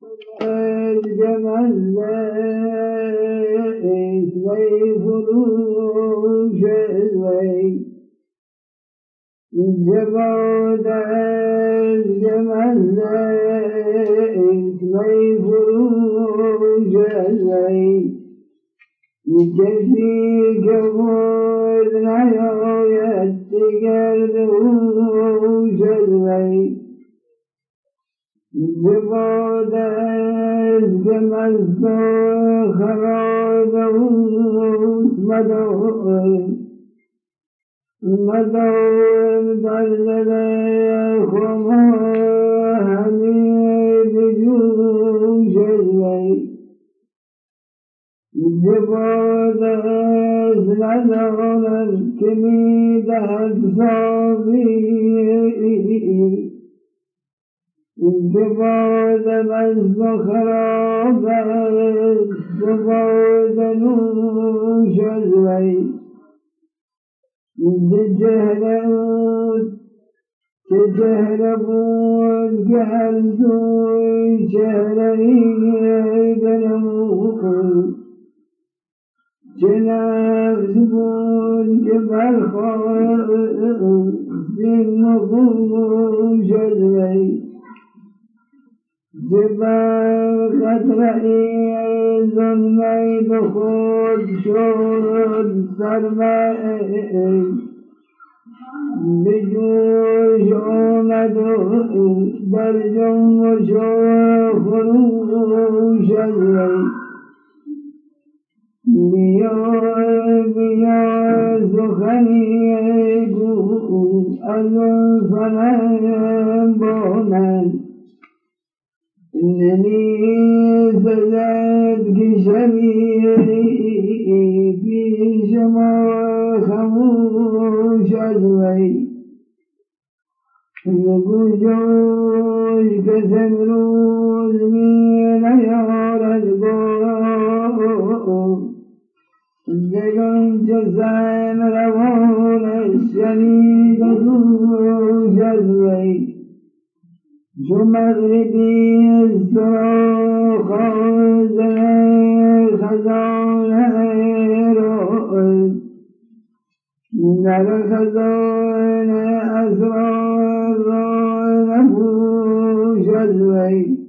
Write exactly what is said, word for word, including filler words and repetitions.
الجمل إثني فروش الوي جبود الجمل إثني فروش الوي جدي جبود نيو يتقر فروش الوي جبود الجمل خراب مدور مدور دلل خمار حميد جوش الليل جبود الزلال الكميد الصافي جبود مزد خراب جبود نوش الليل جهرود تجهربون جهلتون شهرين بنمون جنازبون جبل خور زنبون شلوي جبل خطرئي ظلمي بخود شود سرمائي بجوش آمدو در جنب خروش الوی بیا بیا سخنی گو از سنم با من نمی سزد که شبی پیش ما خموش الوی بگو جوش که سمروز می نیارد گفت دلم چه سن روانش شنید دوش الوی چو مغربی سراخ آذن خزانه را در خزانه اسرار را نپوش الوی